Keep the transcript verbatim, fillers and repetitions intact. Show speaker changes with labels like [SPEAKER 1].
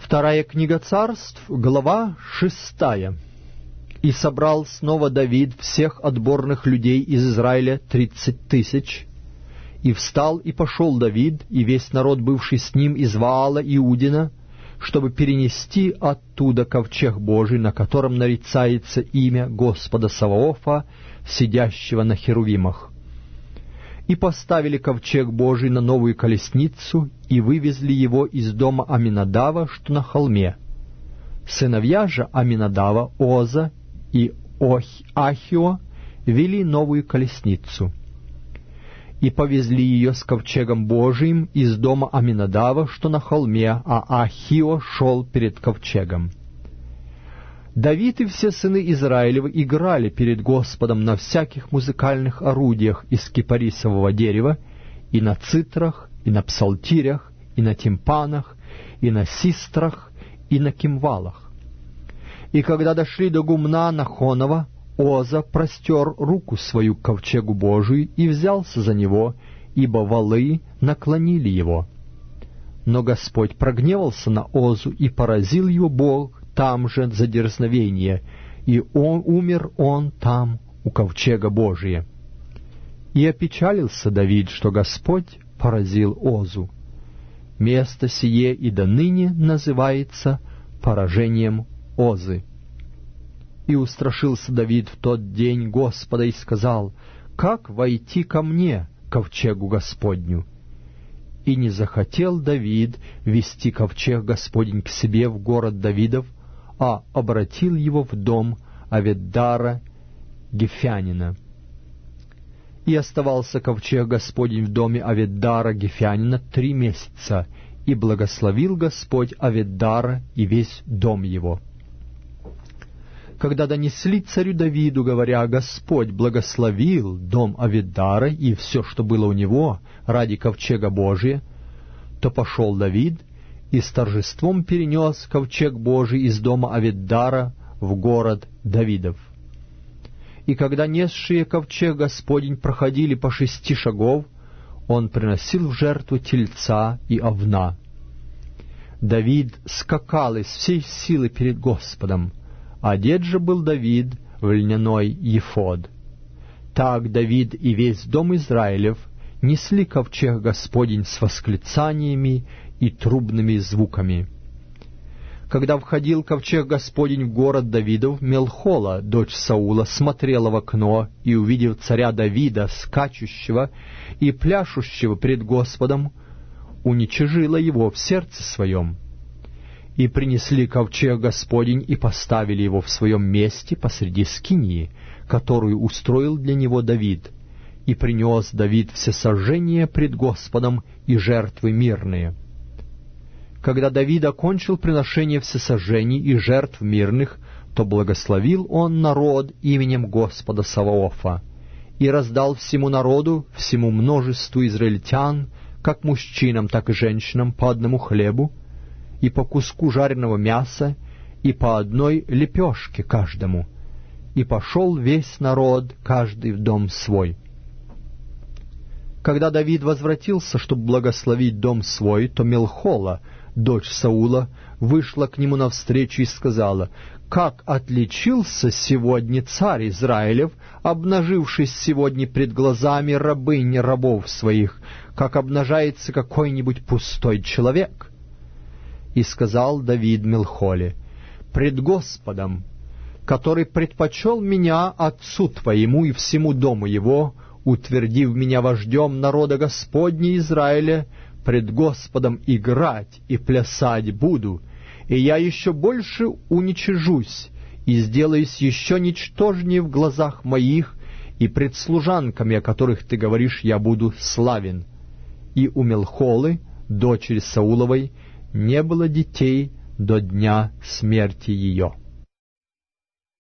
[SPEAKER 1] Вторая книга Царств, глава шестая. «И собрал снова Давид всех отборных людей из Израиля тридцать тысяч. И встал и пошел Давид, и весь народ, бывший с ним из Ваала Иудина, чтобы перенести оттуда ковчег Божий, на котором нарицается имя Господа Саваофа, сидящего на херувимах. И поставили ковчег Божий на новую колесницу, и вывезли его из дома Аминадава, что на холме. Сыновья же Аминадава, Оза и Ох, Ахио, вели новую колесницу. И повезли ее с ковчегом Божиим из дома Аминадава, что на холме, а Ахио шел перед ковчегом. Давид и все сыны Израилевы играли перед Господом на всяких музыкальных орудиях из кипарисового дерева, и на цитрах, и на псалтирях, и на тимпанах, и на систрах, и на кимвалах. И когда дошли до гумна Нахонова, Оза простер руку свою к ковчегу Божию и взялся за него, ибо валы наклонили его. Но Господь прогневался на Озу, и поразил его Бог там же за дерзновение, и он, умер он там у ковчега Божия. И опечалился Давид, что Господь поразил Озу. Место сие и до ныне называется поражением Озы. И устрашился Давид в тот день Господа и сказал: «Как войти ко мне, ковчегу Господню?» И не захотел Давид вести ковчег Господень к себе в город Давидов, а обратил его в дом Авиддара Гефянина. И оставался ковчег Господень в доме Авиддара Гефянина три месяца, и благословил Господь Авиддара и весь дом его. Когда донесли царю Давиду, говоря: «Господь благословил дом Авиддара и все, что было у него, ради ковчега Божия», то пошел Давид и с торжеством перенес ковчег Божий из дома Авиддара в город Давидов. И когда несшие ковчег Господень проходили по шести шагов, он приносил в жертву тельца и овна. Давид скакал из всей силы перед Господом. Одет же был Давид в льняной ефод. Так Давид и весь дом Израилев несли ковчег Господень с восклицаниями и трубными звуками. Когда входил ковчег Господень в город Давидов, Мелхола, дочь Саула, смотрела в окно, и, увидев царя Давида, скачущего и пляшущего пред Господом, уничижила его в сердце своем. И принесли ковчег Господень и поставили его в своем месте посреди скинии, которую устроил для него Давид. И принес Давид всесожжение пред Господом и жертвы мирные. Когда Давид окончил приношение всесожжений и жертв мирных, то благословил он народ именем Господа Саваофа и раздал всему народу, всему множеству израильтян, как мужчинам, так и женщинам, по одному хлебу, и по куску жареного мяса, и по одной лепешке каждому. И пошел весь народ, каждый в дом свой. Когда Давид возвратился, чтобы благословить дом свой, то Мелхола, дочь Саула, вышла к нему навстречу и сказала: «Как отличился сегодня царь Израилев, обнажившись сегодня пред глазами рабынь рабов своих, как обнажается какой-нибудь пустой человек?» И сказал Давид Мелхоле: «Пред Господом, который предпочел меня отцу твоему и всему дому его, утвердив меня вождем народа Господня Израиля, пред Господом играть и плясать буду, и я еще больше уничижусь, и сделаюсь еще ничтожнее в глазах моих, и пред служанками, о которых ты говоришь, я буду славен». И у Мелхолы, дочери Сауловой, не было детей до дня смерти ее.